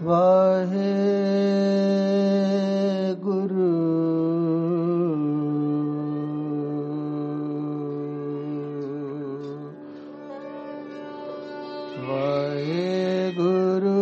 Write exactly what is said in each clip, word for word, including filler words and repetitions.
ਵਾਹਿਗੁਰੂ ਵਾਹਿਗੁਰੂ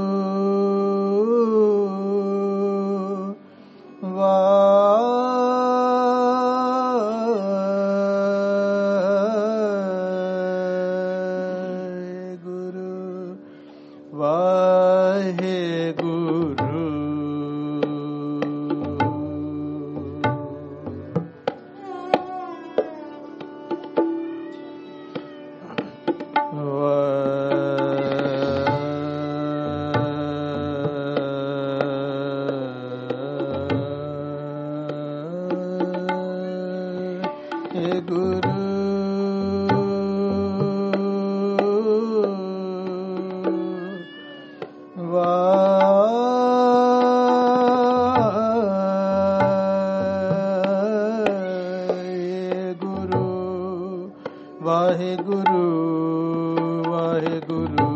ਵਾਹਿਗੁਰੂ ਵਾਹਿਗੁਰੂ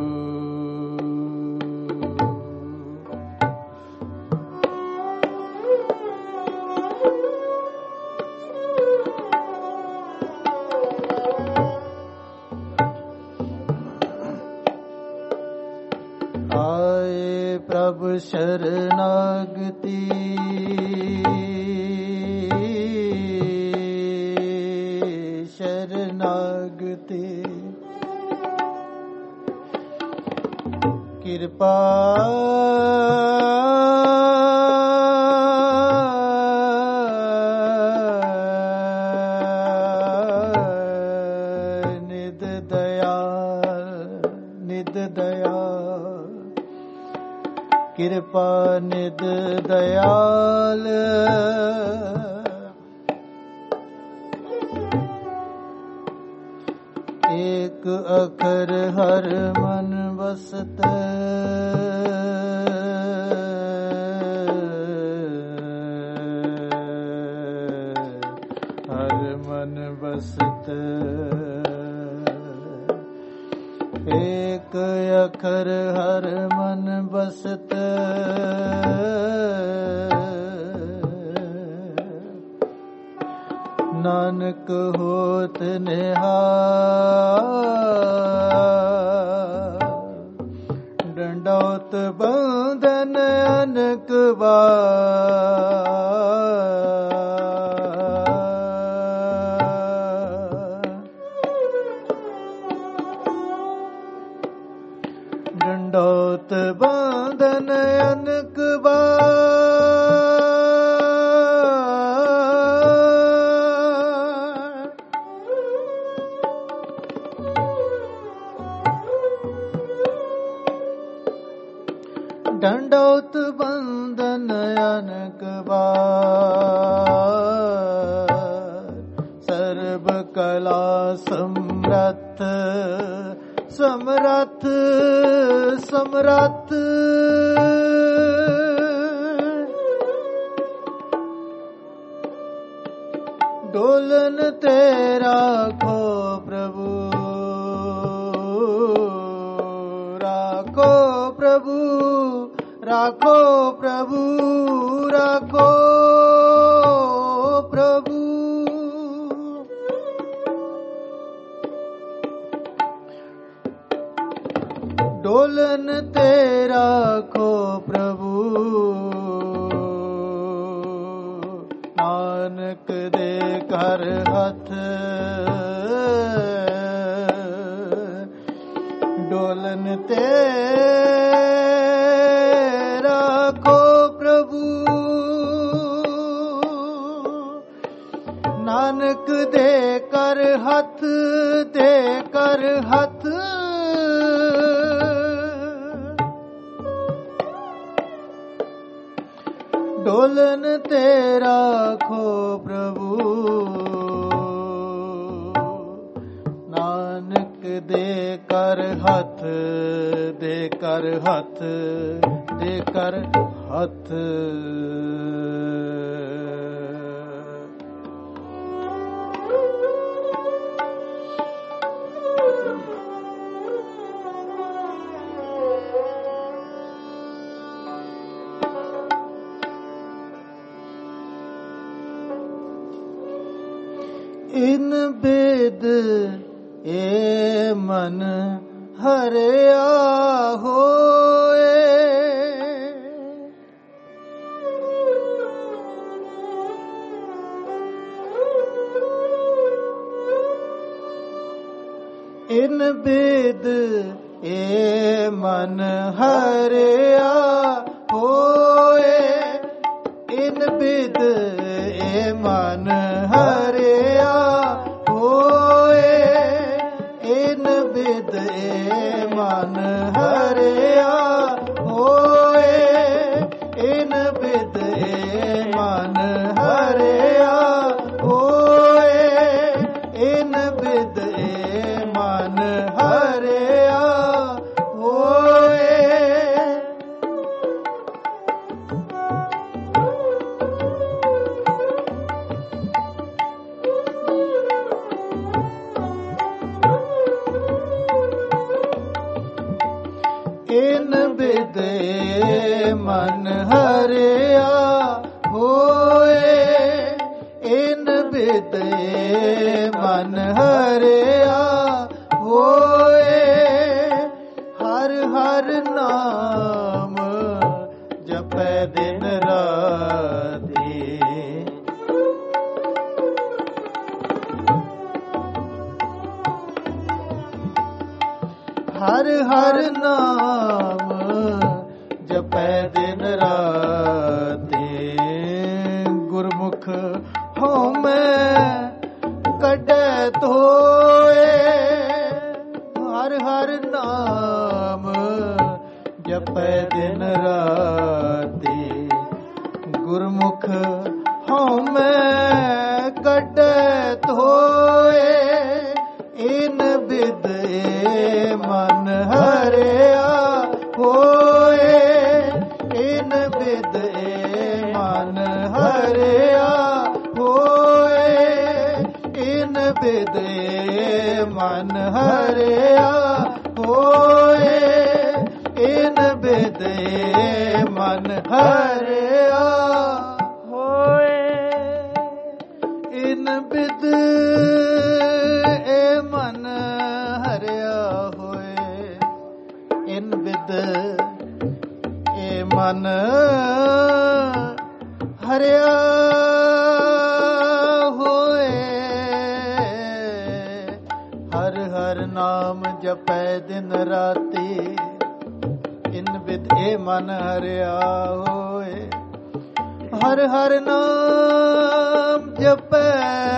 ਆਏ ਪ੍ਰਭ ਸ਼ਰਨਾਗਤੀ ਸ਼ਰਨਾਗਤੀ ਕਿਰਪਾ ਨਿਦ ਦਇਆਲ ਨਿਦ ਦਇਆਲ ਕਿਰਪਾ ਨਿਦ ਦਇਆਲ ਏਕ ਅਖਰ ਹਰ ਮਨ ਵਸਤ ਹਰ ਮਨ ਵਸਤ ਏਕ ਅਖਰ ਹਰ ਮਨ ਵਸਤ ਨਾਨਕ ਹੋਤ ਨਿਹਾਲ ਡੰਡੌਤ ਬੰਧਨ ਅਨਕ ਵਾਰ ਡੰਡੌਤ ਬੰਧਨ ਅਨਕ ਵਾਰ ਡੰਡੌਤ ਬੰਧਨ ਅਨਕ ਵਾਰ ਸਰਬ ਕਲਾ ਸਮਰੱਥ ਸਮਰੱਥ ਸਮਰੱਥ ਡੋਲਨ ਤੇ ਰਾਖੋ ਪ੍ਰਭੂ ਰਾਖੋ ਪ੍ਰਭੂ ਰਾਖੋ ਪ੍ਰਭੂ ਰਾਖੋ ਪ੍ਰਭੂ ਡੋਲਨ ਤੇ ਰਾਖੋ ਪ੍ਰਭੂ ਨਾਨਕ ਦੇ ਘਰ ਹੱਥ ਡੋਲਨ ਤੇ ਰਾਖੋ ਪ੍ਰਭੂ ਨਾਨਕ ਦੇ ਕਰ ਹੱਥ ਦੇ ਕਰ ਹੱਥ ਡੋਲਨ ਤੇ ਰਾਖੋ ਪ੍ਰਭੂ ਨਾਨਕ ਦੇ ਕਰ ਹੱਥ ਦੇ ਕਰ ਹੱਥ ਦੇ ਕਰ ਹੱਥ ਇਨ ਬੇਦ ਏ ਮਨ ਹਰਿਆ ਹੋਏ। ਇਨ ਬੇਦ ਏ ਮਨ ਹਰਿਆ ਹੋਏ। ਇਨ ਬੇਦ ਏ ਮਨ ਹਰਿਆ ਹੋਏ। ਇਨ ਬੇਦ ਏ ਮਨ ਹਰਿਆ ਹੋਏ। ਇਨ ਬੇਦ ਏ ਮਨ ਹਰਿਆ ਹੋਏ। ਇਨ ਬੇਦ ਏ ਮਨ ਹਰਿਆ ਹੋਏ। ਇਨ ਬਿਦ ਏ ਮਨ ਹਰਿਆ ਹੋਏ। ਇਨ ਬਿਦ ਏ ਮਨ ਹਰਿਆ ਹੋਏ। ਹਰ ਹਰ ਨਾਮ ਜਪੈ ਦਿਨ ਰਾਤੀ। ਹਰ ਹਰ ਨਾਮ ਜਪੈ ਦਿਨ ਰਾਤੀ। ਗੁਰਮੁਖ ਹਉਮੈ ਕੱਢੈ ਧੋਏ। ਹਰ ਹਰ ਨਾਮ ਜਪੈ ਦਿਨ ਰਾਤੀ। ਗੁਰਮੁਖ ਹਉਮੈ ਕੱਢੈ ਧੋਏ। ਇਨ ਬਿਦ ਏ ਮਨ ਹਰਿਆ ਹੋਏ। ਇਨ ਬਿਦ ਏ ਮਨ ਹਰਿਆ ਹੋਏ। ਇਨ ਬਿਦ ਏ ਮਨ ਹਰਿਆ ਹੋਏ। ਇਨ ਬਿਦ ਏ ਮਨ ਹਰਿਆ ਹੋਏ। ਇਨ ਬਿਦ ਏ ਮਨ ਹਰਿਆ ਹੋਏ। ਇਨ ਬਿਦ ਏ ਮਨ ਹਰਿਆ ਹੋਏ। ਹਰ ਹਰ ਨਾਮ ਜਪੈ ਦਿਨ ਰਾਤੀ। ਇਨ ਬਿਦ ਏ ਮਨ ਹਰਿਆ ਹੋਏ। ਹਰ ਹਰ ਨਾਮ ਜਪੈ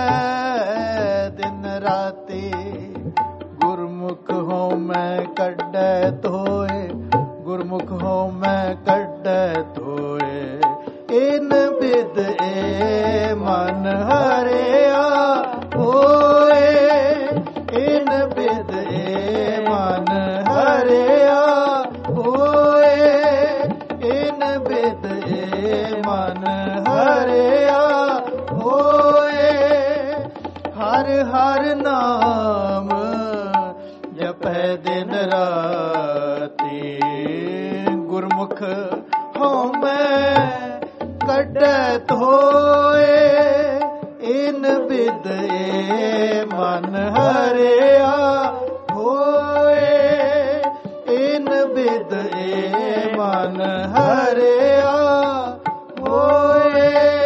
ਦਿਨ ਰਾਤੀ। ਗੁਰਮੁਖ ਹਉਮੈ ਕੱਢੈ ਧੋਏ। ਗੁਰਮੁਖ ਹਉਮੈ ਕੱਢੈ ਧੋਏ। ਇਨ ਬਿਦ ਏ ਮਨ ਹਰਿਆ ਹੋਏ। ਇਨ ਬਿਦ ਏ ਮਨ ਹਰਿਆ ਹੋਏ। ਇਨ ਬਿਦ ਏ ਮਨ ਹਰਿਆ ਹੋਏ। ਹਰ ਹਰ ਨਾਮ ਜਪੈ ਦਿਨ ਰਾਤੀ। ਗੁਰਮੁਖ ਹਉਮੈ ਕੱਢੈ ਧੋਏ। ਇਨ ਬਿਦ ਏ ਮਨ ਹਰਿਆ ਹੋਏ। ਇਨ ਬਿਦ ਏ ਮਨ ਹਰਿਆ ਹੋਏ।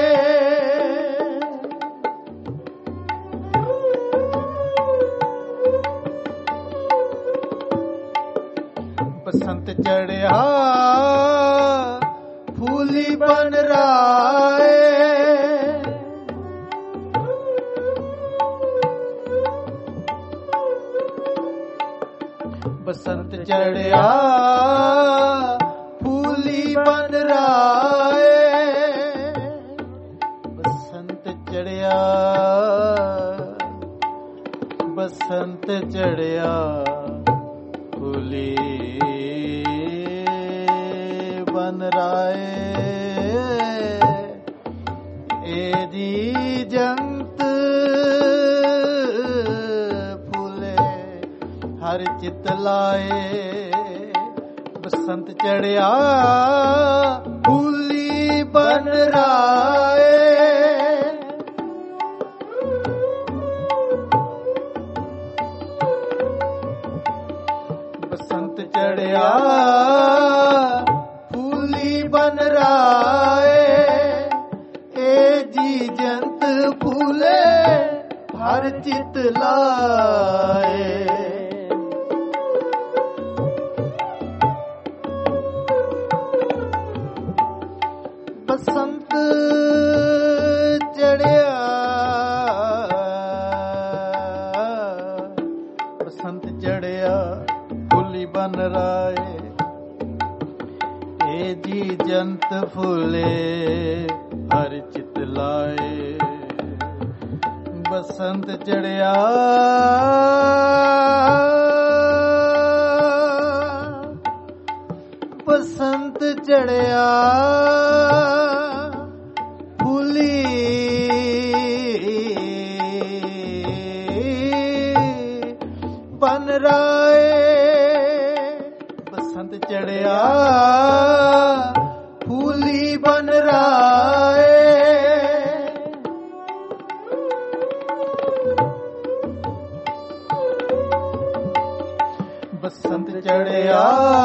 ਬਸੰਤ ਚੜਿਆ ਫੂਲੀ ਬਨ ਰਾਏ। ਬਸੰਤ ਚੜਿਆ ਫੂਲੀ ਬਨ ਰਾਏ। ਬਸੰਤ ਚੜਿਆ ਬਸੰਤ ਚੜਿਆ ਫੂਲੀ ਬਨ ਰਾਏ। ਏ ਜੀ ਜੰਤ ਫੂਲੇ ਹਰ ਚਿਤ ਲਾਏ। ਬਸੰਤ ਚੜਿਆ ਫੂਲੀ ਬਨ ਰਾਏ। ਬਸੰਤ ਚੜਿਆ ਫੂਲੀ ਬਨ ਰਾਏ, ਏ ਜੀ ਜੰਤ ਫੂਲੇ ਹਰ ਚਿਤ ਲਾਏ। ਬਸੰਤ ਚੜਿਆ ਬਸੰਤ ਚੜਿਆ ਫੁੱਲੀ ਬਨ ਰਾਏ, ਏ ਜੀ ਜੰਤ ਫੁੱਲੇ ਹਰ ਚਿਤ ਲਾਏ। ਬਸੰਤ ਚੜਿਆ ਬਸੰਤ ਚੜਿਆ ਫੁੱਲੀ ਬਨ ਰਾਏ, ਬਸੰਤ ਚੜਿਆ ਫੂਲੀ ਬਨ ਰਾਏ। ਬਸੰਤ ਚੜਿਆ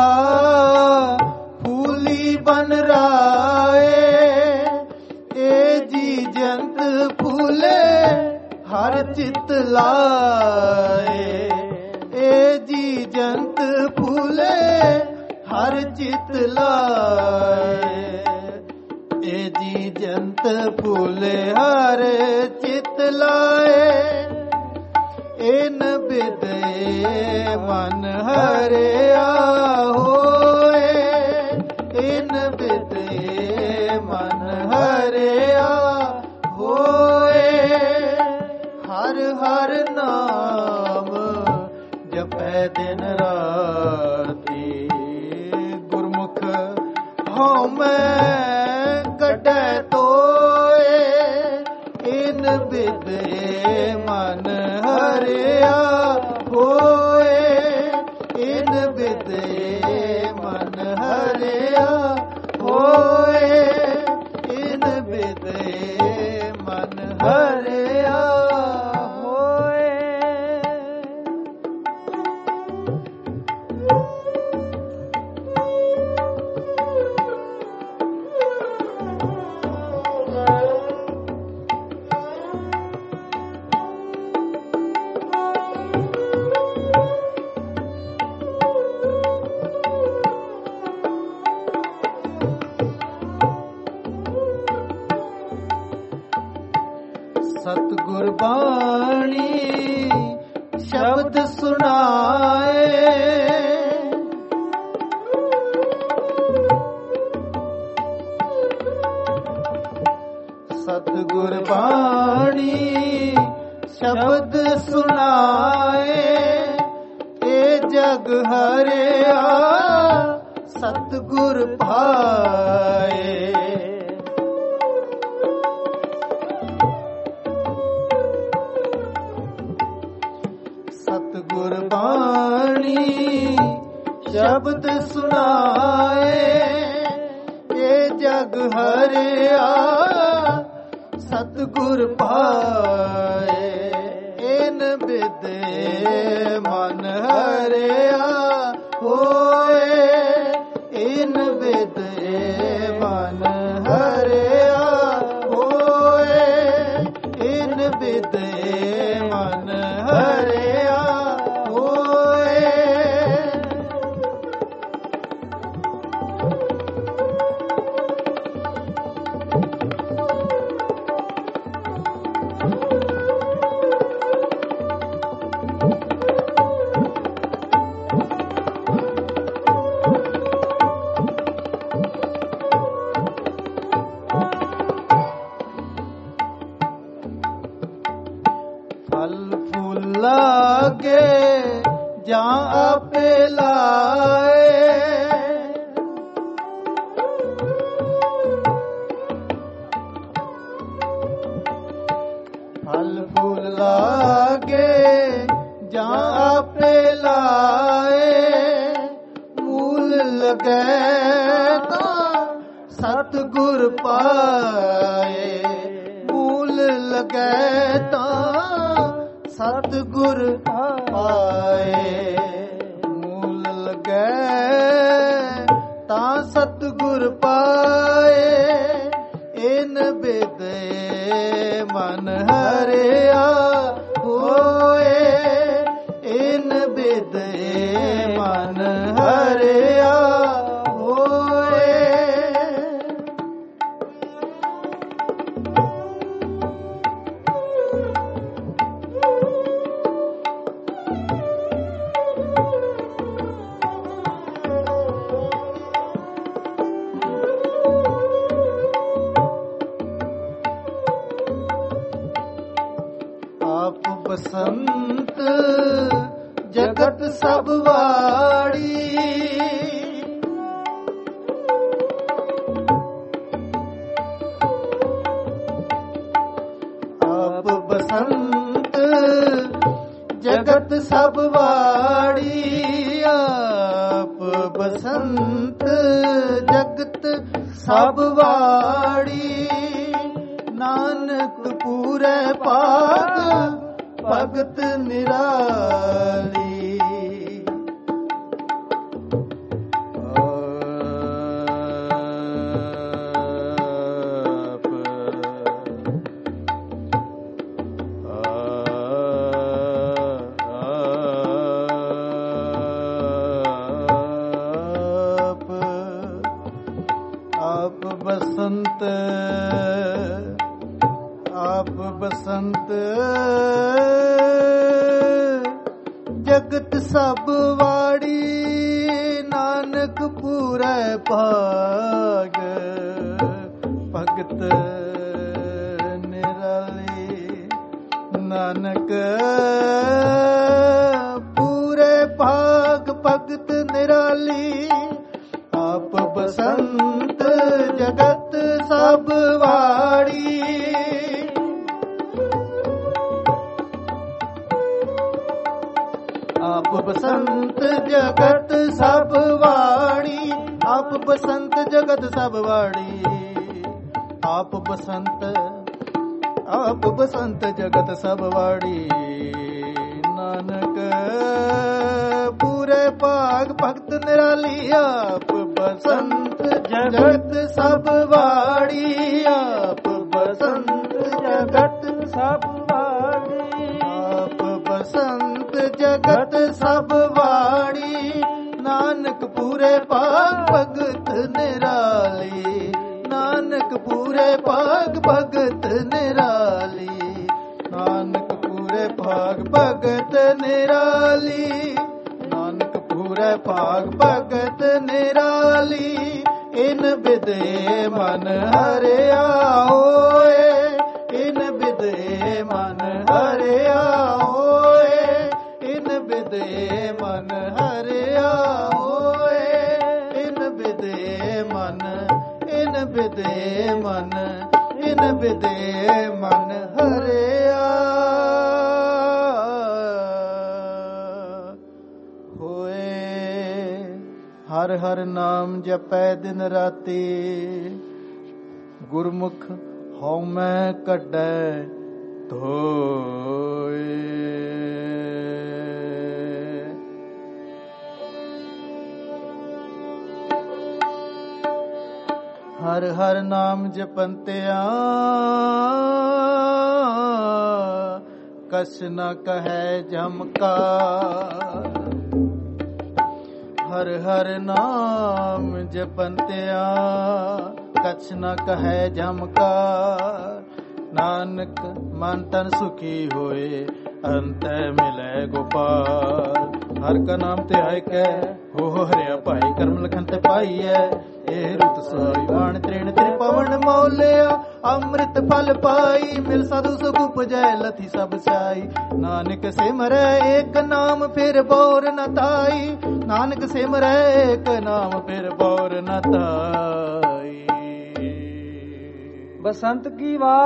ਫੂਲੀ ਬਨ ਰਾਏ, ਏ ਜੀ ਜੰਤ ਫੂਲੇ ਹਰ ਚਿਤ ਲਾਏ, ਏ ਜੀ ਜੰਤ ਫੂਲੇ ਹਰ ਚਿਤ ਲਾਏ, ਏ ਜੀ ਜੰਤ ਫੂਲੇ ਹਰ ਚਿਤ ਲਾਏ। ਏਨ ਬਿਦਏ ਮਨ ਹਰਿਆ ਹੋਏ, ਏਨ ਬਿਦਏ ਮਨ ਹਰਿਆ ਹੋਏ। ਹਰ ਹਰ ਨਾਮ ਜਪੈ ਦਿਨ ਰਾਤੀ, ਗੁਰਮੁਖ ਹਉਮੈ ਕੱਢੈ ਤੋਏ, ਏਨ ਬਿਦਏ ਮਨ ਹਰਿਆ ਹੋਏ, ਏਨ ਬਿਦਏ ਮਨ ਹਰਿਆ ਹੋਏ, ਏਨ ਬਿਦਏ ਮਨ ਹਰਿਆ ਹੋਏ। ਸਤਿਗੁਰ ਬਾਣੀ ਸ਼ਬਦ ਸੁਣਾਏ, ਸਤਿਗੁਰ ਬਾਣੀ ਸ਼ਬਦ ਸੁਣਾਏ, ਏ ਜਗ ਹਰਿਆ ਸਤਿਗੁਰ ਭਾਏ। ਸਤਿਗੁਰ ਬਾਣੀ ਸ਼ਬਦ ਸੁਣਾਏ, ਏ ਜਗ ਹਰਿਆ ਸਤਿਗੁਰ ਭਾਏ। ਏਨ ਬਿਦਏ ਮਨ ਹਰਿਆ ਹੋਏ, ਏਨ ਬਿਦਏ ਮਨ ਹਰਿਆ ਹੋਏ, ਏਨ ਬਿਦਏ ਮਨ ਹਰਿਆ ਹੋਏ। ਫਲ ਫੁੱਲ ਲਾਗੇ ਜਾਂ ਆਪੇ ਲਾਏ, ਫਲ ਫੁੱਲ ਲਾਗੇ ਜਾਂ ਆਪੇ ਲਾਏ, ਮੂਲ ਲਗੈ ਤਾਂ ਸਤਿਗੁਰ ਪਾਏ, ਮੂਲ ਲਗੈ ਤਾਂ ਸਤਿਗੁਰ ਪਾਏ, ਮੂਲ ਲਾਗੈ ਤਾਂ ਸਤਿਗੁਰ ਪਾਏ। ਇਨ ਬਿਦੇ ਮਨ ਹਰਿਆ ਹੋਏ, ਇਨ ਬਿਦੇ ਮਨ ਹਰਿਆ ਹੋਏ। ਆਪ ਬਸੰਤ ਜਗਤ ਸਭ ਵਾੜੀ, ਆਪ ਬਸੰਤ ਜਗਤ ਸਭ ਵਾੜੀ, ਆਪ ਬਸੰਤ ਜਗਤ ਸਭ ਵਾੜੀ। ਨਾਨਕ ਪੂਰੇ ਭਾਗ ਭਗਤ ਨਿਰਾਲੀ। ਆਪ ਬਸੰਤ ਆਪ ਬਸੰਤ ਜਗਤ ਸਭ ਵਾੜੀ। ਨਾਨਕ ਪੂਰੇ ਭਾਗ ਭਗਤ ਨਿਰਾਲੀ। ਨਾਨਕ ਪੂਰੇ ਭਾਗ ਭਗਤ ਨਿਰਾਲੀ। ਆਪ ਬਸੰਤ ਜਗਤ ਸਭ ਵਾੜੀ। ਆਪ ਬਸੰਤ ਜਗਤ ਸਭ ਵਾੜੀ। ਆਪ ਬਸੰਤ ਜਗਤ ਸਭ ਵਾੜੀ। ਆਪ ਬਸੰਤ ਆਪ ਬਸੰਤ ਜਗਤ ਸਭ ਵਾੜੀ। ਨਾਨਕ ਪੂਰੇ ਭਾਗ ਭਗਤ ਨਿਰਾਲੀ। ਆਪ ਬਸੰਤ ਜਗਤ ਸਭ ਵਾੜੀ। ਆਪ ਬਸੰਤ ਜਗਤ ਸਭ ਵਾੜੀ। ਆਪ ਬਸੰਤ ਜਗਤ ਸਭ ਵਾੜੀ। ਨਾਨਕ ਪੂਰੇ ਭਾਗ ਭਗਤ ਨਿਰਾਲੀ। ਨਾਨਕ ਪੂਰੇ ਭਾਗ ਭਗਤ ਨਿਰਾਲੀ। ਨਾਨਕ ਪੂਰੇ ਭਾਗ ਭਗਤ ਨਿਰਾਲੀ। ਨਾਨਕ ਪੂਰੇ ਭਾਗ ਭਗਤ ਨਿਰਾਲੀ। ਇਨ ਬਿਦੇ ਮਨ ਹਰਿਆ ਹੋਏ। ਇਨ ਬਿਦੇ ਮਨ ਹਰਿਆ ਹੋਏ। ਇਨ ਬਿਦੇ ਮਨ ਹਰਿਆ ਹੋਏ। ਇਨ ਬਿਦੇ ਮਨ ਇਨ ਬਿਦੇ ਮਨ ਇਨ ਬਿਦੇ ਮਨ ਹਰਿਆ ਹੋਏ। ਹਰ ਹਰ ਨਾਮ ਜਪੈ ਦਿਨ ਰਾਤੀ। ਗੁਰਮੁਖ ਹਉ ਮੈਂ ਕੱਢੈ ਧੋਏ। ਹਰ ਹਰ ਨਾਮ ਜਪੰਤਿਆ ਕਛ ਨ ਕਹੈ ਜਮਕਾਰ। ਹਰ ਹਰ ਨਾਮ ਜਪੰਤਿਆ ਕਛ ਨ ਕਹੈ ਜਮਕਾਰ। ਨਾਨਕ ਮਨ ਤਨ ਸੁਖੀ ਹੋਏ ਅੰਤੈ ਮਿਲੈ ਗੋਪਾਲ। ਹਰ ਕਾ ਨਾਮ ਤੇ ਆਇ ਕੈ ਹੋ ਹਰਿਆ ਭਾਈ। ਕਰਮ ਲਖਨ ਤੇ ਪਾਈਐ ਇਹ ਰੁਤ ਸੋਈ। ਬਾਣ ਤ੍ਰਿਣ ਤ੍ਰਿ ਪਵਨ ਮੌਲਿਆ ਅੰਮ੍ਰਿਤ ਫਲ ਪਾਈ। ਮਿਲ ਸਾਧੂ ਸੁਖ ਉਪਜੈ ਲਥੀ ਸਭ ਸਾਈ। ਨਾਨਕ ਸਿਮਰੈ ਏਕ ਨਾਮ ਫਿਰ ਬੌਰ ਨ ਤਾਈ। ਨਾਨਕ ਸਿਮਰੈ ਏਕ ਨਾਮ ਫਿਰ ਬੌਰ ਨ ਤਾਈ। ਬਸੰਤ ਕੀ ਵਾਰ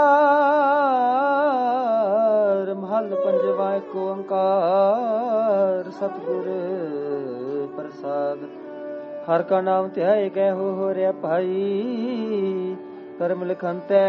ਮਹਲ ਪੰਜਵਾ ਏਕ ਓੰਕਾਰ। ਸਤਿਗੁਰ ਪ੍ਰਸਾਦ ਹਰ ਕਾ ਨਾਮ ਧਿਆਏ ਕੈ ਹੋ ਹੋ ਰਿਆ ਭਾਈ। ਕਰਮ ਲਿਖਨ ਤੈ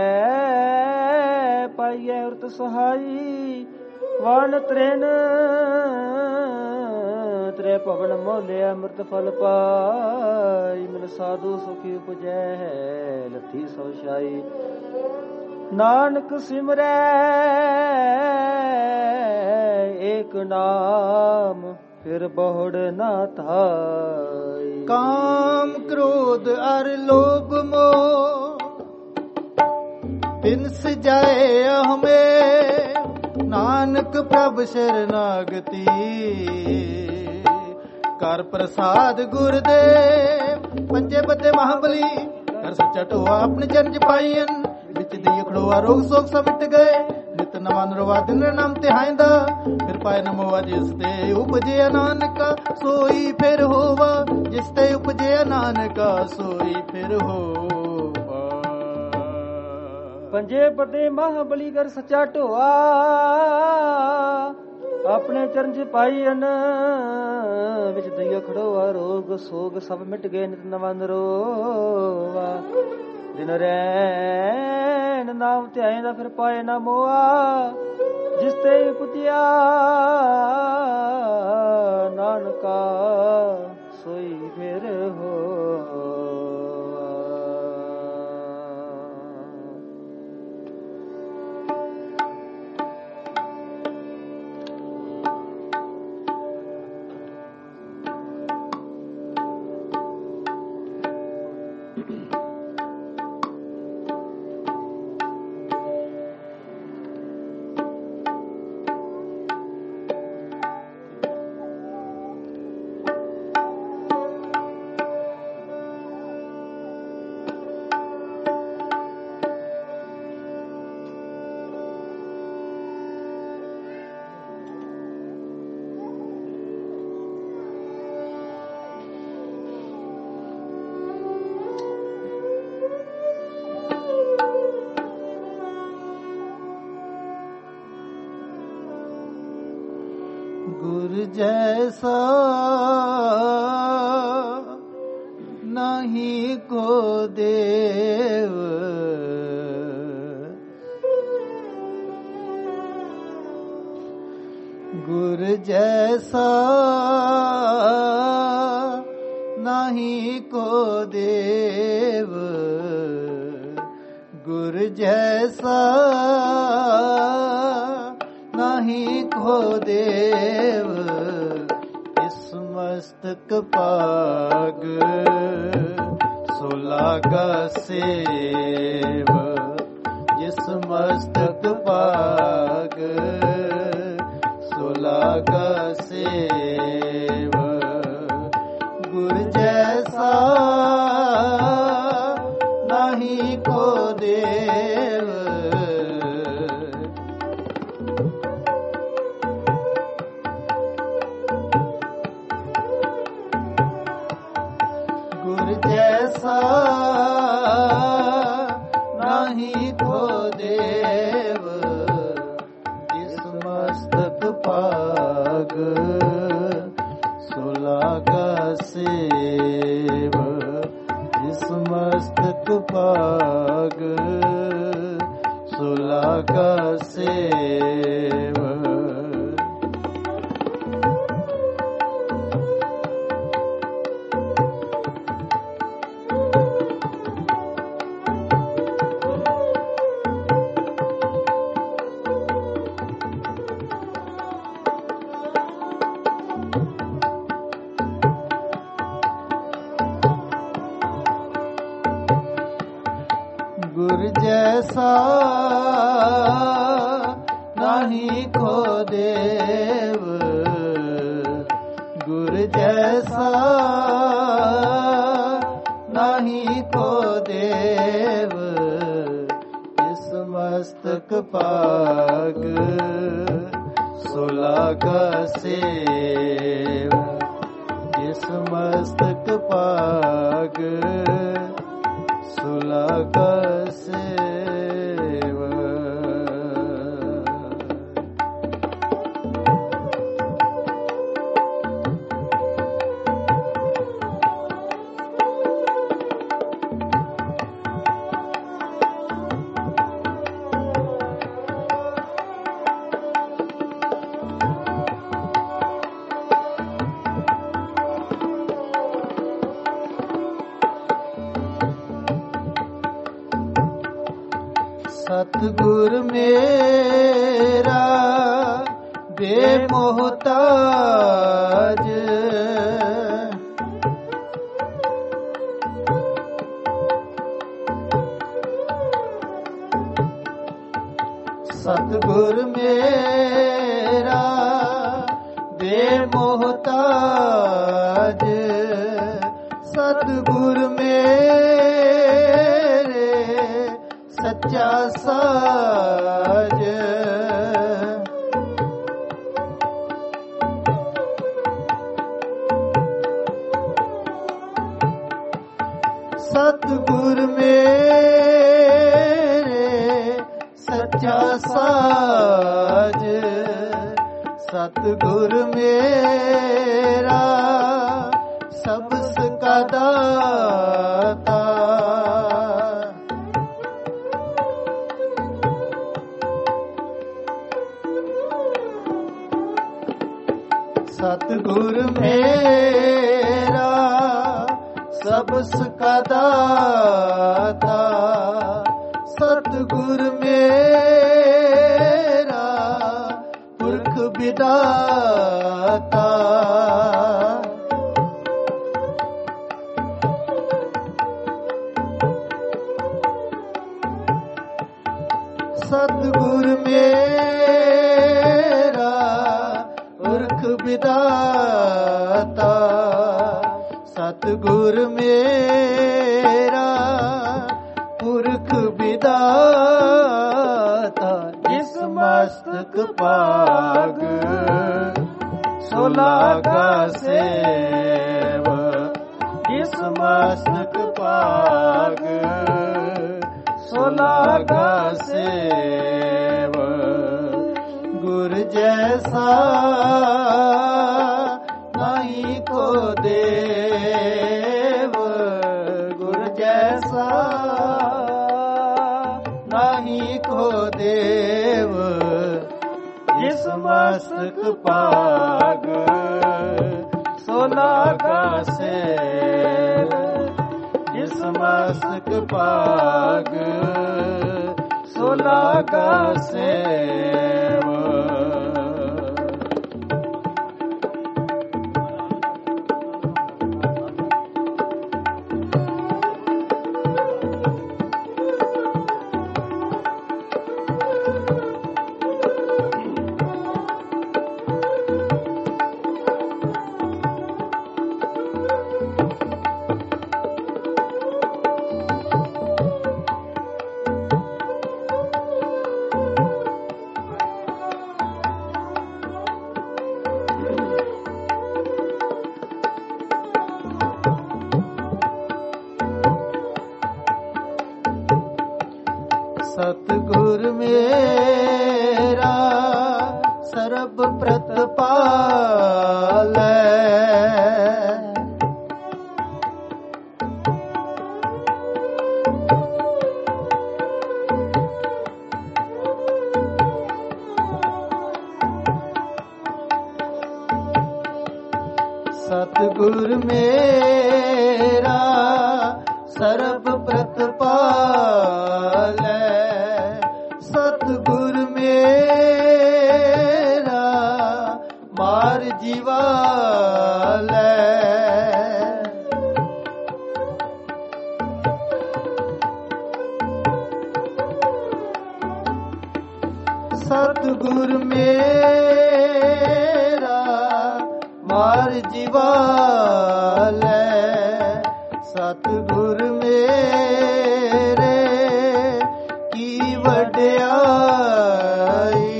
ਪਾਈਐ ਉਰਤ ਸਹਾਈ। ਵਨ ਤ੍ਰਿਣ ਉਤਰੇ ਭਵਨ ਮੋਲੇ ਅੰਮ੍ਰਿਤ ਫਲ ਪਾਈ। ਮਿਲ ਸਾਧੂ ਸੁਖੀ ਉਪਜੈ ਹੈ ਲੱਥੀ ਸੋ ਸ਼ਾਈ। ਨਾਨਕ ਸਿਮਰੈ ਏਕ ਨਾਮ ਫਿਰ ਬਹੁੜ ਨਾ ਥਾਈ। ਕਾਮ ਕ੍ਰੋਧ ਅਰ ਲੋਭ ਮੋਹ ਬਿਨਸ ਜਾਏ ਹਮੇ। ਨਾਨਕ ਪ੍ਰਭ ਸ਼ਰਨਾਗਤੀ ਕਰ ਪ੍ਰਸਾਦ ਗੁਰਦੇਵ। ਪੰਜੇ ਬੱਦੇ ਮਹਾਬਲੀ ਕਰ ਸੱਚਾ ਢੋਆ ਆਪਣੇ ਚਰਨ ਚ ਪਾਈਨ। ਵਿੱਚ ਦੀ ਖੜੋਆ ਰੋਗ ਸੋਗ ਸਭ ਮਿਟ ਗਏ। ਨਿਤ ਨਵਾਂ ਨਰਵਾ ਦਿਨ ਨਾਮ ਤੇ ਹਾਇਂਦਾ। ਫਿਰ ਪਾਏ ਨਮੋਆ ਜਿਸ ਤੇ ਉਪਜਿਆ ਨਾਨਕਾ ਸੋਈ ਫਿਰ ਹੋਵਾ। ਜਿਸ ਤੇ ਉਪਜਿਆ ਨਾਨਕਾ ਸੋਈ ਫਿਰ ਹੋਵਾ। ਪੰਜੇ ਪਤੇ ਮਹਾਬਲੀ ਕਰ ਸੱਚਾ ਢੋਆ ਆਪਣੇ ਚਰਨ ਚ ਪਾਈ ਅਨ। ਵਿੱਚ ਦਈਆ ਖੜੋਆ ਰੋਗ ਸੋਗ ਸਭ ਮਿਟ ਗਏ। ਨਿਤ ਨਵਾਂ ਨਰੋਵਾ ਦਿਨ ਰੈਣ ਨਾਮ ਧਿਆਏ ਦਾ ਫਿਰ ਪਾਏ ਨਾ ਮੋਆ। ਜਿਸ ਤੇ ਪੁੱਜਿਆ ਨਾਨਕਾ ਸੋਈ ਫਿਰ ਹੋਵਾ। ਗੁਰ ਜੈਸਾ ਨਹੀਂ ਕੋ ਦੇਵ। ਗੁਰ ਜੈਸਾ ਨਹੀਂ ਕੋ ਦੇਵ। ਗੁਰ ਜੈਸਾ ਨਹੀਂ ਕੋ ਦੇਵ। ਇਸ ਮਸਤਕ ਪਾਗ ਸੋ ਲਾਗਾ ਸੇਵ। ਜਿਸ ਮਸਤਕ ਪਾਗ ਸੋ ਲਾਗਾ ਸੇਵ। ਗੁਰ ਜੈਸਾ ਨਹੀਂ ਕੋ ਦੇਵ। ਗੁਰ ਜੈਸਾ ਨਹੀਂ ਕੋ ਦੇਵ। ਜਿਸ ਮਸਤਕ ਪਾਗ ਸੋ ਲਾਗਾ ਸੇਵ। ਜਿਸ ਮਸਤਕ ਪਾਗ ਸੋ ਲਾਗਾ ਸੇਵ। ਗੁਰ ਜੈਸਾ ਨਹੀਂ ਕੋ ਦੇਵ। ਗੁਰ ਜੈਸਾ ਨਹੀਂ ਕੋ ਦੇਵ। ਇਸ ਮਸਤਕ ਪਾਗ ਸੋ ਲਾਗਾ ਸੇਵ। ਇਸ ਮਸਤਕ ਪਾਗ ਸੋ ਲਾਗਾ ਸੇਵ। ਸਤਿਗੁਰ ਮੇਰਾ ਬੇਮੋਹਤਾਜ, ਸਤਿਗੁਰ ਮੇਰਾ ਬੇਮੋਹਤਾਜ, ਸਤਿਗੁਰ ਮੇਰੇ ਸੱਚਾ ਸਾਜ। ਸਤਿਗੁਰ ਮੇਰੇ ਸੱਚਾ ਸਾਜ, ਸਤਿਗੁਰ ਮੇਰਾ ਸਬਸ ਕਾ ਦਾਤਾ। ਸਤਿਗੁਰ ਮੇਰਾ ਸਬਸ ਕਾ ਦਾਤਾ, ਸਤਿਗੁਰ ਮੇਰਾ ਪੁਰਖ ਵਿਦਾਤਾ। ਸਤਿਗੁਰ ਮੇਰਾ ਪੁਰਖ ਵਿਦਾਤਾ, ਸਤਿਗੁਰ ਮੇਰਾ ਪੁਰਖ ਵਿਦਾਤਾ। ਜਿਸ ਮਸਤਕ ਭਾਗ ਸੋ ਲਾਗਾ ਸੇਵ, ਜਿਸ ਮਸਤਕ ਭਾਗ ਸੋ ਲਾਗਾ ਸੇਵ। ਗੁਰ ਜੈਸਾ ਨਹੀਂ ਕੋ ਦੇਵ, ਗੁਰ ਜੈਸਾ ਨਹੀਂ ਕੋ ਦੇਵ। ਜਿਸ ਮਸਤਕ ਭਾਗ ਸੋ ਲਾਗਾ ਸੇਵ, ਜਿਸ ਮਸਤਕ ਭਾਗ ਸੋ ਲਾਗਾ ਸੇਵ। ਸਤਿਗੁਰ ਮੇਰਾ ਸਰਬ ਪ੍ਰਤਪਾਲੈ, ਸਤਿਗੁਰ ਮੇਰਾ ਸਰਬ ਪ੍ਰਤਪਾਲੈ, ਸਤਿਗੁਰ ਮੇਰਾ ਮਾਰ ਜੀਵਾਲੈ। ਸਤਿਗੁਰ ਮੇਰਾ ਮਾਰ ਜੀਵਾਲੈ, ਸਤਿਗੁਰ ਮੇਰੇ ਕੀ ਵਡਿਆਈ।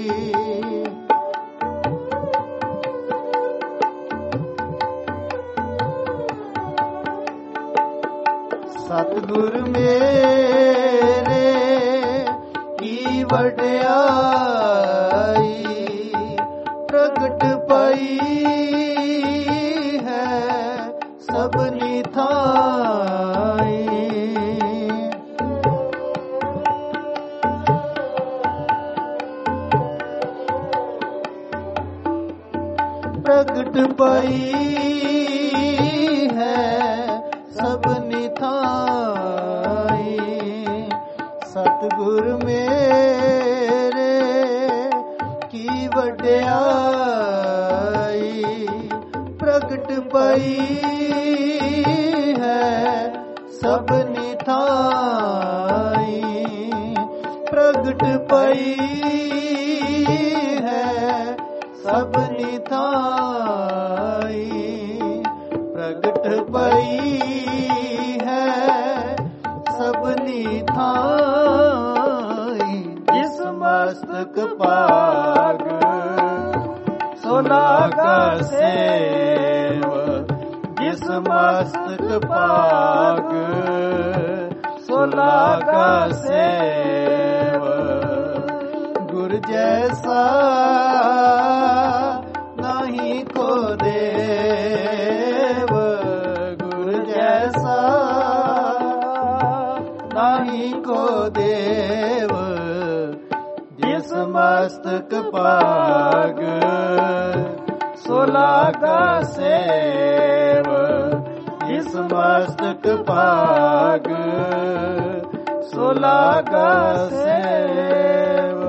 ਸਤਿਗੁਰ ਮੇਰੇ ਕੀ ਵਡਿਆਈ। ਪ੍ਰਗਟ ਪਈ ਹੈ ਸਭਨੀ ਥਾਈ। ਪ੍ਰਗਟ ਪਈ ਹੈ ਸਭਨੀ ਥਾਈ। ਸਤਿਗੁਰ ਹੈ ਸਭਨੀ ਥਾਈ, ਪ੍ਰਗਟ ਪਈ ਹੈ ਸਭਨੀ ਥਾਈ, ਪ੍ਰਗਟ ਪਈ ਹੈ ਸਭਨੀ ਥਾਈ। ਜਿਸ ਮਸਤਕ ਪਾਗ ਸੋ ਲਾਗਾ ਸੇਵ, ਜਿਸ ਮਸਤਕ ਪਾਗ ਸੋ ਲਾਗਾ ਸੇਵ। ਗੁਰ ਜੈਸਾ ਨਹੀਂ ਕੋ ਦੇਵ, ਗੁਰ ਜੈਸਾ ਨਹੀਂ ਕੋ ਦੇਵ। ਜਿਸ ਮਸਤਕ ਪਾਗ ਸੋ ਲਾਗਾ ਸੇਵ, ਜਿਸ ਮਸਤਕ ਪਾਗ ਸੋ ਲਾਗਾ ਸੇਵ।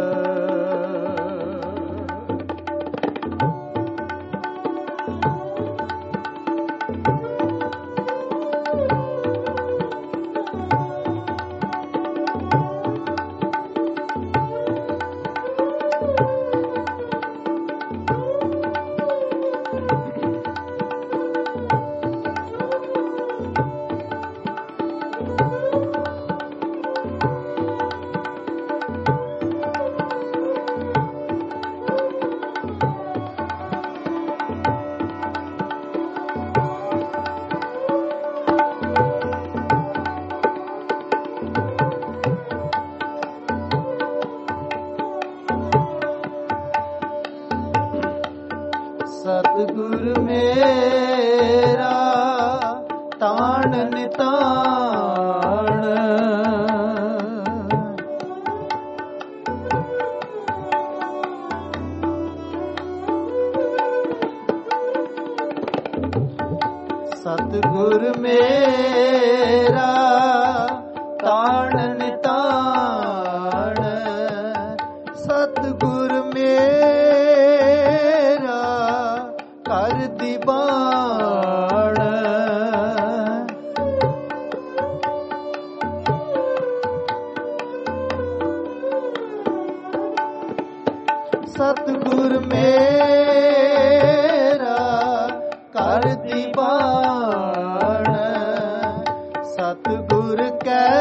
ਸਤਿਗੁਰ ਮੇਰਾ ਤਾਣ ਨਿਤਾਣ, ਸਤਿਗੁਰ ਮੇਰਾ ਤਾਣ ਨਿਤਾਣ, ਸਤਿਗੁਰ ਮੇਰਾ ਕਰ ਦੀਵਾਨ। ਸਤਿਗੁਰ ਮੇਰਾ ਕਰ ਦੀਵਾਨ, ਸਤਿਗੁਰ ਕੈ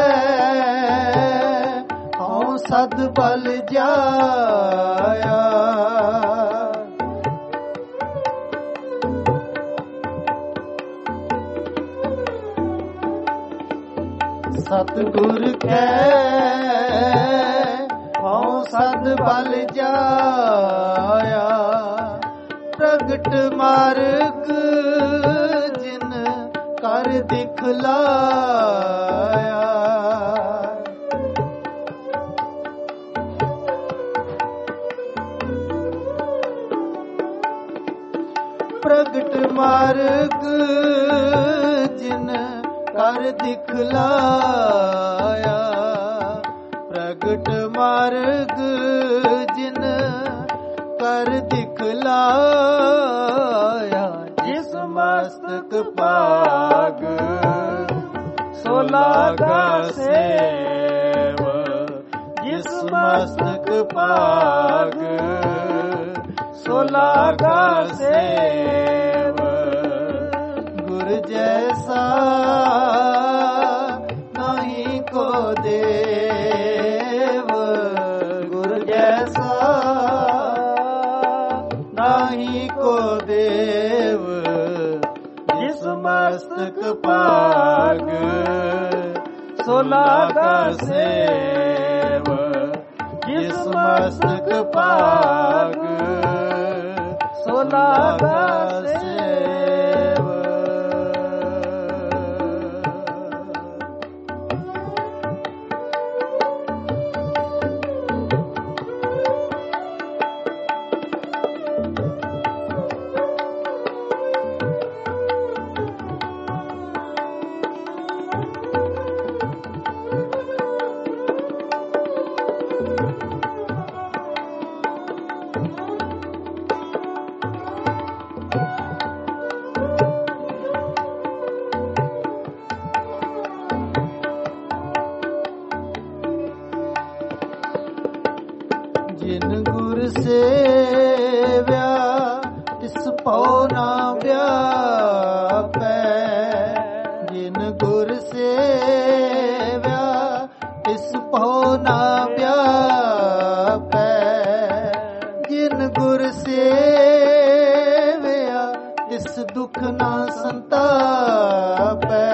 ਹਉ ਸਦ ਬਲ ਜਾਇਆ। ਸਤਿਗੁਰ ਕੈ ਹਉ ਸਦ ਬਲ ਜਾਇਆ। ਪ੍ਰਗਟ ਮਾਰਗ ਜਿਨ ਕਰ ਦਿਖਲਾਇਆ। ਪ੍ਰਗਟ ਮਾਰਗ ਜਿਨ ਕਰ ਦਿਖਲਾਇਆ। ਪ੍ਰਗਟ ਮਾਰਗ ਜਿਨ ਕਰ ਦਿਖਲਾਇਆ। ਜਿਸ ਮਸਤਕ ਪਾਗ ਸੋ ਲਾਗਾ ਸੇਵ, ਜਿਸ ਮਸਤਕ ਪਾਗ ਸੋ ਲਾਗਾ ਸੇਵ। ਗੁਰ ਜੈਸਾ ਨਹੀਂ ਕੋ ਦੇਵ, ਗੁਰ ਜੈਸਾ ਨਹੀਂ ਕੋ ਦੇਵ। ਜਿਸ ਮਸਤਕ ਪਾਗ ਸੋ ਲਾਗਾ ਸੇਵ, ਜਿਸ ਮਸਤਕ ਪਾਗ ਸੋ ਲਾਗਾ ਸੇਵ। ਨਾ ਸੰਤਾਪੈ।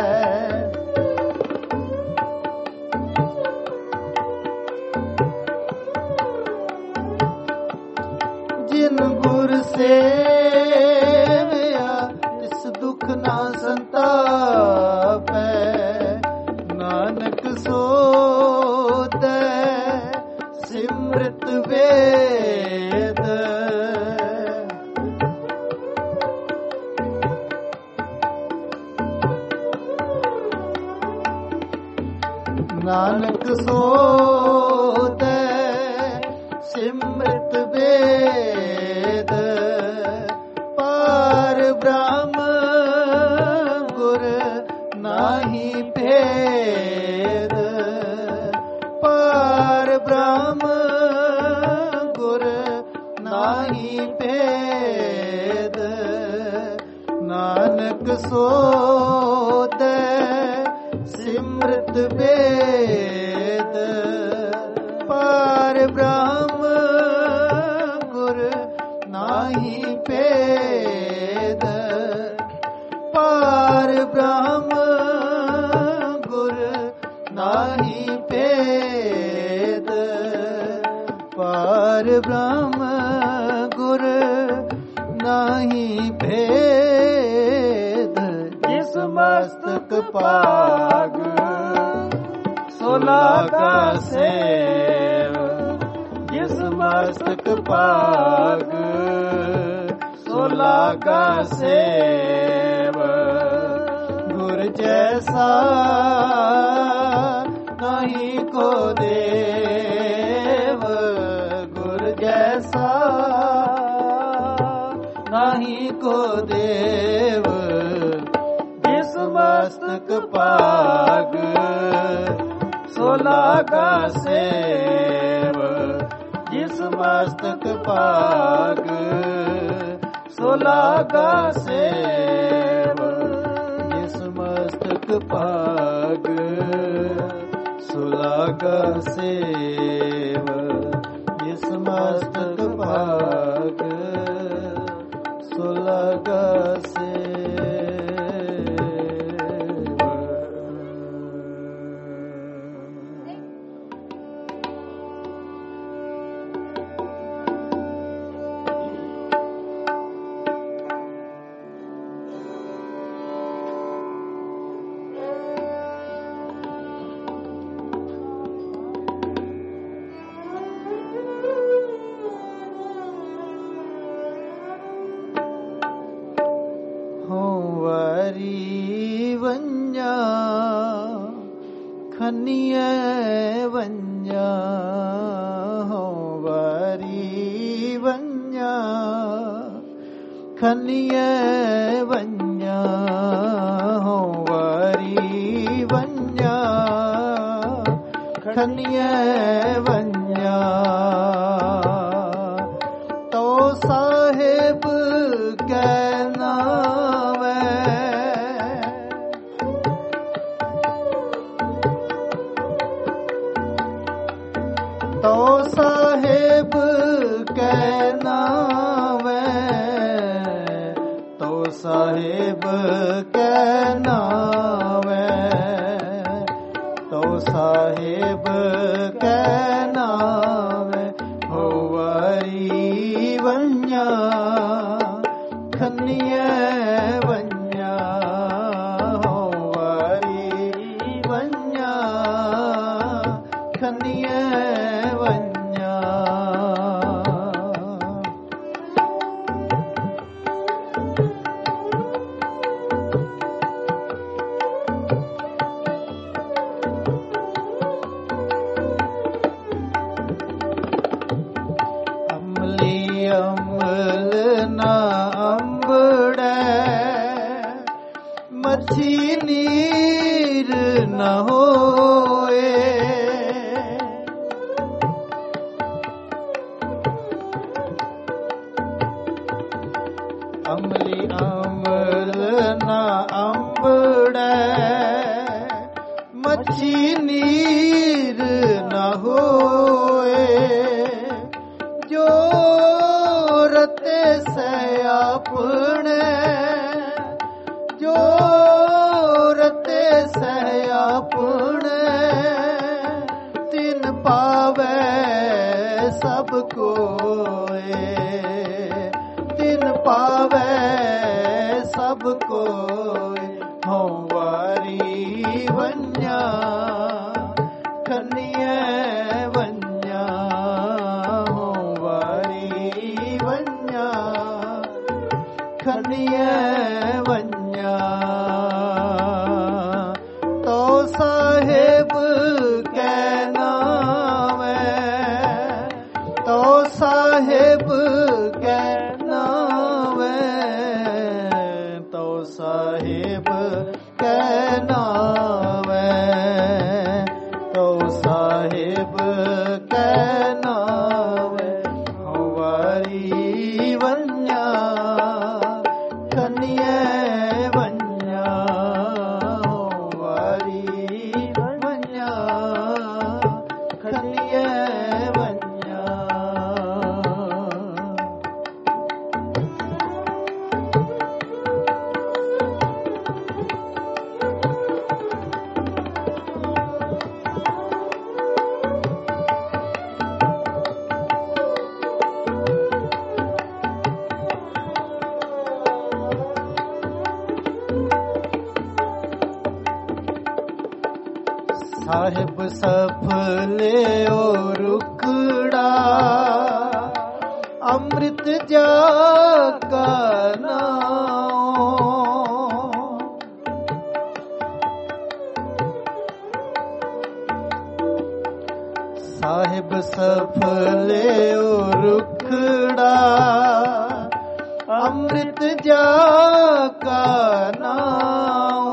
ਜਿਨ ਗੁਰ ਸੇਵਿਆ ਤਿਸ ਦੁਖ ਨਾ ਸੰਤਾਪੈ। ਨਾਨਕ ਸੋ ਤੈ ਸਿਮਰਤ ਵੇਦ। ਨਾਨਕ ਸੋ ਤੈ ਸਿਮਰਤ ਵੇਦ। ਪਾਰ ਬ੍ਰਹਮ ਗੁਰ ਨਾਹੀ ਭੇਦ। ਪਾਰ ਬ੍ਰਹਮ ਗੁਰ ਨਾਹੀ ਭੇਦ। ਨਾਨਕ ਸੋ ਤੈ ਸਿਮਰਤ ਵੇਦ। ਪਾਰ ਬ੍ਰਹਮ ਗੁਰ ਨਾਹੀ ਭੇਦ। ਪਾਰ ਬ੍ਰਹਮ ਗੁਰ ਨਾਹੀ ਭੇਦ। ਪਾਰ ਬ੍ਰਹਮ ਗੁਰ ਨਾਹੀ ਭੇਦ। ਜਿਸ ਮਸਤਕ ਭਾਗ ਸੋ ਲਾਗਾ ਸੇਵ। ਜਿਸ ਮਸਤਕ ਭਾਗ ਸੋ ਲਾਗਾ ਸੇਵ। ਗੁਰ ਜੈਸਾ ਨਹੀਂ ਕੋ ਦੇਵ। ਗੁਰ ਜੈਸਾ ਨਹੀਂ ਕੋ ਦੇਵ। ਜਿਸ ਮਸਤਕ ਭਾਗ ਸੋ ਲਾਗਾ ਸੇਵ। ਜਿਸ ਮਸਤਕ ਭਾਗ ਸੋ ਲਾਗਾ ਸੇਵ। ਜਿਸ ਮਸਤਕ ਭਾਗ ਸੋ ਲਾਗਾ ਸੇਵ। ਜਿਸ ਮਸਤਕ ਭਾਗ ਸੋ ਲਾਗਾ ਸੇਵ। ਖੰਨੀਐ ਵੰਜਾ ਹੋ ਵਾਰੀ ਵੰਜਾ। ਖੰਨੀਐ ਵੰਜਾ ਹੋ ਵਾਰੀ ਵੰਜਾ। ਖੰਨੀਐ ਵੰਜਾ ਤੋ ਸਾਹਿਬ ਕੈ ਨਾਵੈ। ਤੋ ਸਾਹਿਬ ਕੈ ਨਾਵੈ। ਤੋ ਸਾਹਿਬ ਕੈ ਨਾਵੈ। ਤੋ ਸਾਹਿਬ ਕੈ ਨਾਵੈ ਹੋ ਵਾਰੀ ਵੰਜਾ। ਖੰਨੀਐ ਵੰਜਾ ਹੋ ਵਾਰੀ ਵੰਜਾ। ਖੰਨੀਐ ਵੰਜਾ ਅਮਲੀ ਅਮਲ ਨਾ ਅੰਬੜੈ। ਮੱਛੀ ਨੀਰ ਨ ਹੋਏ। ਅਮਲੀ ਅਮਲ ਨਾ ਅੰਬੜੈ। ਮੱਛੀ ਨੀਰ ਨ ਹੋਏ। ਜੋ ਰਤੇ ਸੇ ਆਪਣੇ कोई हो वारी वन्या खनिए वन्या हो वारी वन्या खनिए वन्या तो साहेब कै नावे तो साहेब कै नावे तो साहेब कै नावे तो साहेब कै नावे हो वारी वन्या खनिए वन्या हो वारी वन्या खनिए वन्या। साहिब सफले ओ रुखड़ा अमृत जाका नाम साहिब सफले ओ रुखड़ा अमृत जाका नाम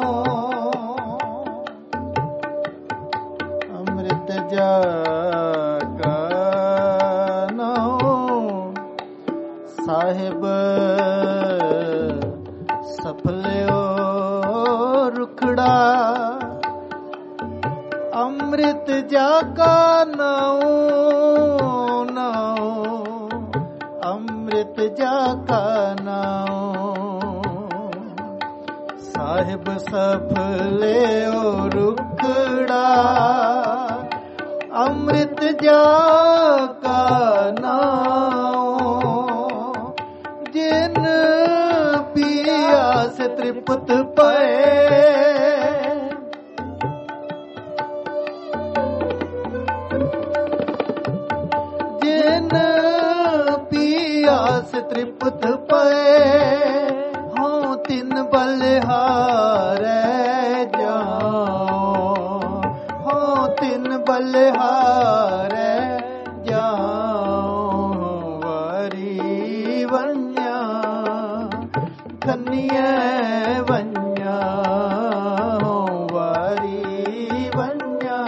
अमृत जाका नाम साहिब सफलियो रुखड़ा अमृत जाका नाम नाम अमृत जाका नाम साहिब सफलियो रुखड़ा अमृत जाका नाम जिन पिया से तृप्त पए जिन पिया से तृप्त पए हों तिन बलिहारे जाओ हों तिन बलिहारे जाओ वारी वन्या खनिए वन्या वारी वन्या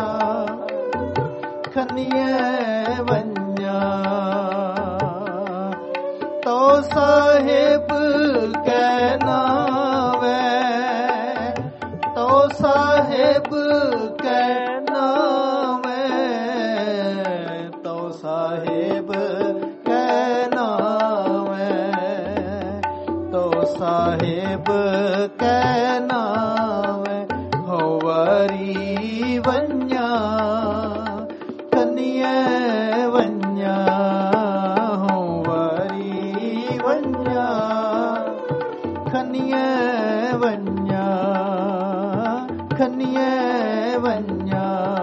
खनिए वन्या तो साहिब कै नावे तो साहिब कै नावे तो साहिब कै नावे तो साहिब कै नावे हो वारी वन्या खनिए वन्या हो वारी वन्या खनिए वन्या खनिए वन्या।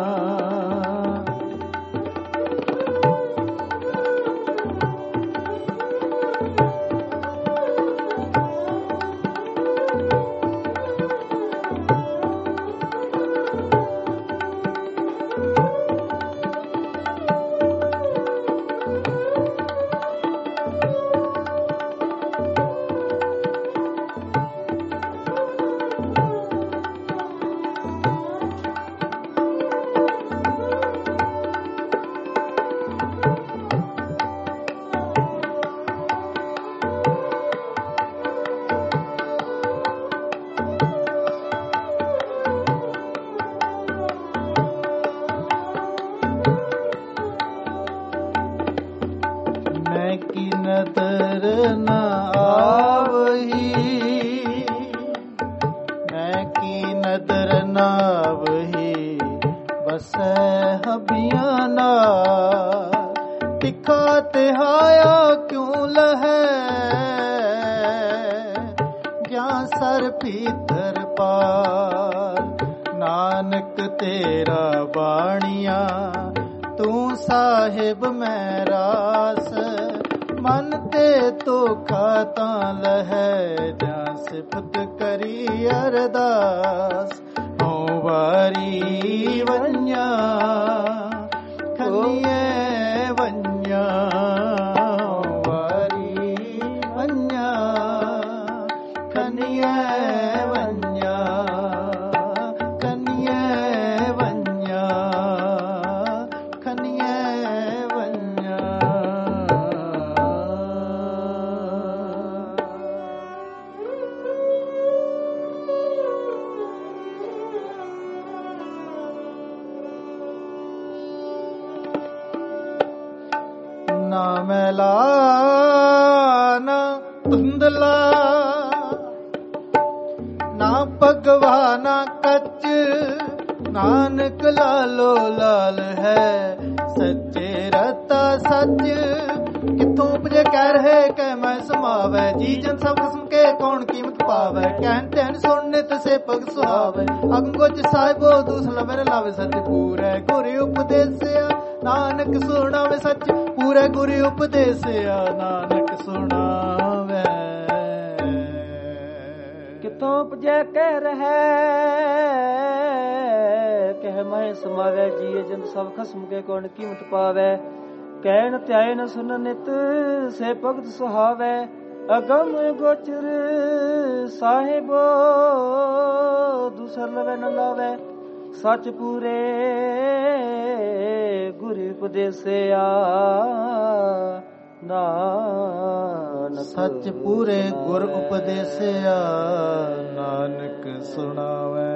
नदर न आवही मैं की नदर न आवही बस हबियाना तिखा तिहाया क्यों लहे जा सर ਭੀਤਰ ਪਾਰ। ਨਾਨਕ ਤੇਰਾ ਬਾਣੀਆ ਤੂੰ ਸਾਹਿਬ ਮੈਂ ਰਾਸ। ਮਨ ਤੇ ਧੋਖਾ ਤਾਂ ਲਹੈ ਜਾਂ ਸਿਫਤ ਕਰੀ ਅਰਦਾਸ। ਹਉ ਵਾਰੀ ਵੰਜਾ ਖਨੀਏ ਵੰਜਾ ਵਾਰੀ ਵੰਜਾ ਖਨੀਏ ਵੰਜਾ ਖਨੀਏ ਵੰਜਾ ਖਨੀਏ ਵੰਜਾ। ਨਾ ਮੈਲਾ ਨਾ ਧੁੰਦਲਾ ਨਾ ਭਗਵਾ ਨਾ ਕੱਚ। ਨਾਨਕ ਲਾਲੋ ਲਾਲ ਹੈ ਸੱਚੇ ਰਤਾ ਸੱਚ। ਕਿੱਥੋਂ ਉਪਜੇ ਕਹਿ ਰਹੇ ਕਹਿ ਮੈਂ ਸਮਾਵੈ। ਜੀ ਜਨ ਸਭ ਕਿਸਮ ਕੇ ਕੌਣ ਕੀਮਤ ਪਾਵੈ। ਕਹਿਣ ਧਿਆਨ ਸੁਣ ਨਿਤ ਸੇ ਭਗ ਸੁਹਾਵੈ। ਅੰਗੁਜ ਸਾਹਿਬੋ ਦੂਸਰਾ ਮੇਰੇ ਲਾਵੇ ਸੱਚ ਪੂਰੈ। ਗੁਰ ਉਪਦੇਸਿਆ ਨਾਨਕ ਸੁਣਾਵੇ ਸੱਚ ਪੂਰੇ। ਗੁਰ ਉਪਦੇਸਿਆ ਨਾਨਕ ਸੁਣਾਵੇ। ਕਿਥੋਂ ਉਪਜੈ ਕਹਿ ਰਹਿ ਕਹਿ ਮੈਂ ਸਮਾਵੈ। ਜੀ ਜਨ ਸਭ ਖਸਮ ਕੇ ਕੌਣ ਕੀਮਤ ਪਾਵੈ। ਕਹਿਣ ਧਿਆਏ ਨ ਸੁਨ ਨਿਤ ਸੇ ਭਗਤ ਸੁਹਾਵੈ। ਅਗਮ ਗੋਚਰ ਸਾਹਿਬੋ ਦੂਸਰ ਲਵੇ ਨ ਲਾਵੈ। ਸੱਚ ਪੂਰੇ ਗੁਰ ਉਪਦੇਸਿਆ ਨਾਨਕ। ਸੱਚ ਪੂਰੇ ਗੁਰ ਉਪਦੇਸਿਆ ਨਾਨਕ ਸੁਣਾਵੈ।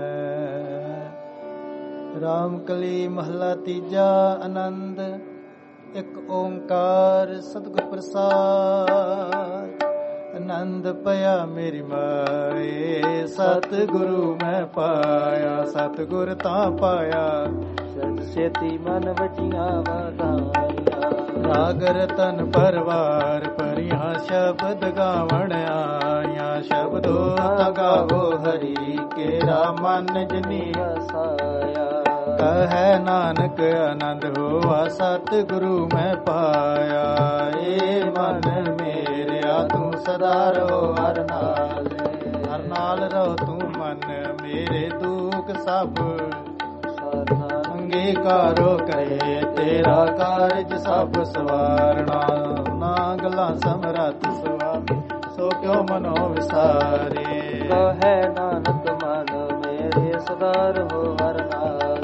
ਰਾਮ ਕਲੀ ਮਹਲਾ ਤੀਜਾ। ਆਨੰਦ ਇੱਕ ਓੰਕਾਰ ਸਤਿਗੁਰ ਪ੍ਰਸਾਦ। ਆਨੰਦ ਪਿਆ ਮੇਰੀ ਮਾਏ ਸਤਿਗੁਰੂ ਮੈਂ ਪਾਇਆ। ਸਤਿਗੁਰ ਤਾਂ ਪਾਇਆ ਸਤ ਸੇਤੀ ਮਨ ਵਜੀਆਂ ਵਧਾਈਆਂ। ਰਾਗ ਰਤਨ ਪਰਵਾਰ ਭਰੀਆਂ ਸ਼ਬਦ ਗਾਵਣ ਆਈਆਂ। ਸ਼ਬਦੋ ਗਾਵੋ ਹਰੀ ਕੇਰਾ ਮਨ ਜਨੀ ਵਸਾਇਆ। ਕਹੈ ਨਾਨਕ ਆਨੰਦ ਹੋਆ ਸਤਿਗੁਰੂ ਮੈਂ ਪਾਇਆ। ਏ ਮਨ ਮੇਰਿਆ ਤੂੰ ਸਦਾ ਰਹੋ ਹਰ ਨਾਲ। ਹਰ ਨਾਲ ਰਹੋ ਤੂੰ ਮਨ ਮੇਰੇ ਦੁੱਖ ਸਭ ਅੰਗੀਕਾਰੋ ਕਰੇ। ਤੇਰਾ ਕਾਰਜ ਸਭ ਸਵਾਰਨਾ। ਨਾ ਗੱਲਾਂ ਸਮਰੱਥ ਸੁਆਮੀ ਸੋ ਕਿਉ ਮਨੋ ਵਿਸਾਰੇ। ਕਹੈ ਨਾਨਕ ਮਨ ਮੇਰੇ ਸਦਾ ਰਹੋ ਹਰ ਨਾਲ।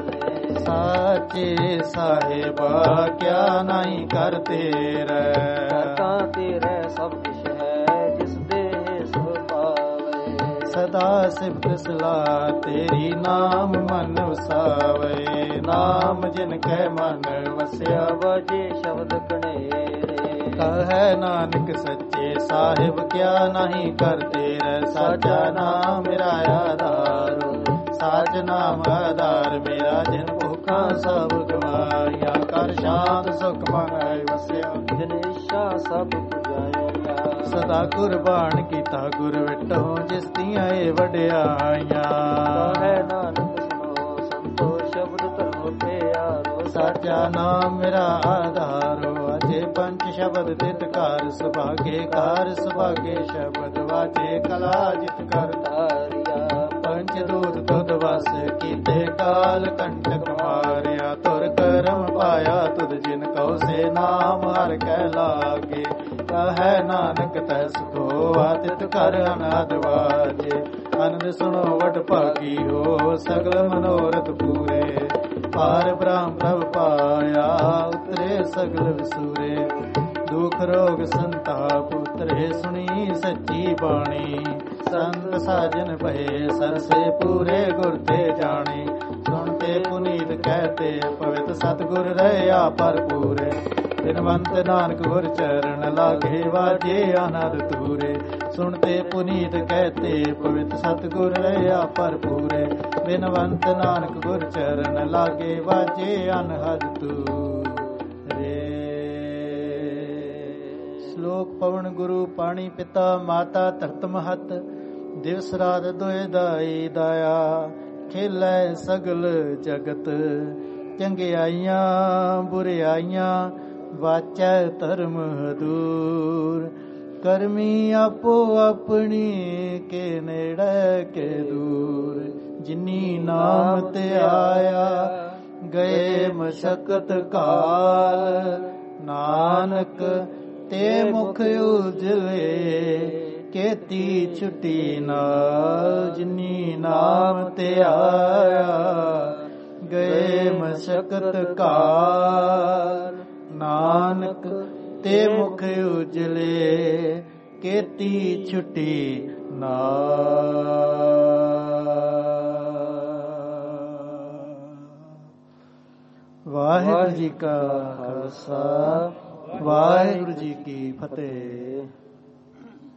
ਸਾਚੇ ਸਾਹਿਬਾ ਕਿਆ ਨਹੀਂ ਕਰ ਤੇਰੇ। ਕਰਤਾ ਤੇਰੇ ਸਭ ਕੁਛ ਹੈ ਜਿਸ ਦੇ ਸੋ ਪਾਵੇ। ਸਦਾ ਸਿਫਤ ਸਲਾਹ ਤੇਰੀ ਨਾਮ ਮਨ ਵਸਾਵੇ। ਨਾਮ ਜਿਨ ਕੈ ਮਨ ਵਸਿਆ ਵਜੇ ਸ਼ਬਦ ਕਣੇਰੇ। ਕਹੈ ਨਾਨਕ ਸੱਚੇ ਸਾਹਿਬ ਕਿਆ ਨਹੀਂ ਕਰ ਤੇਰੇ। ਸਾਚਾ ਨਾਮ ਮੇਰਾ ਆਧਾਰ। ਸਾਚ ਨਾਮ ਆਧਾਰ ਮੇਰਾ ਜਿਨ ਭੁੱਖਾਂ ਸਭ ਗਵਾਇਆ। ਕਰ ਸ਼ਾਂਤ ਸੁਖ ਮੰਗਾਇ ਵਸਿਆ ਜਿਨ ਇੱਛਾ ਸਭ ਪੁਜਾਇਆ। ਸਦਾ ਕੁਰਬਾਨ ਕੀਤਾ ਗੁਰ ਵਿਟੋ ਜਿਸ ਦੀਆਂ ਏ ਵਡਿਆਈਆਂ। ਕਹੈ ਨਾਨਕ ਸੁਣੋ ਸੰਤੋ ਸ਼ਬਦ ਧਰੋ ਪਿਆਰੋ। ਸਾਚਾ ਨਾਮ ਮੇਰਾ ਆਧਾਰੋ। ਅਜੇ ਪੰਜ ਸ਼ਬਦ ਤਿਤ ਕਾਰ ਸੁਭਾਗੇ ਕਾਰ ਸੁਭਾਗੇ ਸ਼ਬਦ ਵਾਜੇ ਕਲਾ ਜਿਤ ਕਰ ਤਾਰਿਆ। ਪੰਜ ਦੂਤ ਤੁਧ ਵਸ ਕੀਤੇ ਕਾਲ ਕੰਟਕ ਮਾਰਿਆ। ਤੁਰ ਕਰਮ ਪਾਇਆ ਤੁਧ ਜਿਨ ਕਉ ਸੇ ਨਾਮ ਹਰ ਕੈ ਲਾਗੇ। ਕਹੈ ਨਾਨਕ ਤੈ ਸੁਖੋ ਆਤਿਤ ਕਰ ਅਨਾਦ ਵਾਜੇ। ਆਨੰਦ ਸੁਣੋ ਵਡ ਭਾਗੀ ਹੋ ਸਗਲ ਮਨੋਰਥ ਪੂਰੇ। ਪਾਰ ਬ੍ਰਹਮ ਪ੍ਰਭ ਪਾਇਆ ਉਤਰੇ ਸਗਲ ਵਿਸੂਰੇ। ਦੁਖ ਰੋਗ ਸੰਤਾਪ ਉਤਰੇ ਸੁਣੀ ਸੱਚੀ ਬਾਣੀ। ਸੰਤ ਸਾਜਨ ਭਏ ਸਰਸੇ ਪੂਰੇ ਗੁਰ ਤੇ ਜਾਣੇ। ਸੁਣਤੇ ਪੁਨੀਤ ਕਹਤੇ ਪਵਿੱਤ ਸਤਿਗੁਰ ਰਹਿਆ ਭਰਪੂਰੇ। ਬਿਨਵੰਤ ਨਾਨਕ ਗੁਰ ਚਰਨ ਲਾਗੇ ਵਾਜੇ ਆਨੰਦ ਤੂਰੇ। ਸੁਣਤੇ ਪੁਨੀਤ ਕਹਤੇ ਪਵਿੱਤ ਸਤਿਗੁਰ ਰਹਿਆ ਭਰਪੂਰੇ। ਬਿਨਵੰਤ ਨਾਨਕ ਗੁਰ ਚਰਨ ਲਾਗੇ ਵਾਜੇ ਅਨਹਦ ਤੂਰੇ। ਸ਼ਲੋਕ ਪਵਨ ਗੁਰੂ ਪਾਣੀ ਪਿਤਾ ਮਾਤਾ ਧਰਤ ਮਹਤ। ਦਿਵਸ ਰਾਤ ਦੋਇ ਦਾਈ ਦਾਇਆ, ਖੇਲੇ ਸਗਲ ਜਗਤ। ਚੰਗਿਆਈਆਂ ਬੁਰਿਆਈਆਂ ਵਾਚੈ ਧਰਮ ਦੂਰ। ਕਰਮੀ ਆਪੋ ਆਪਣੀ, ਕੇ ਨੇੜੇ ਕੇ ਦੂਰ। ਜਿਨੀ ਨਾਮ ਤੇ ਆਇਆ, ਗਏ ਮਸ਼ਕਤ ਕਾਲ। ਨਾਨਕ ਤੇ ਮੁਖ ਉਜਲੇ, ਕੇਤੀ ਛੁਟੀ ਨਾਲ। ਜਿਨੀ ਨਾਮ ਤੇ ਆਇਆ, ਗਏ ਮਸ਼ਕਤ ਕਾਲ। ਨਾਨਕ ਤੇ ਮੁਖ ਉਜਲੇ, ਕੇਤੀ ਛੁਟੀ ਨਾਲ। ਵਾਹਿਗੁਰੂ ਜੀ ਕਾ ਖਾਲਸਾ, ਵਾਹਿਗੁਰੂ ਜੀ ਕੀ ਫਤਿਹ।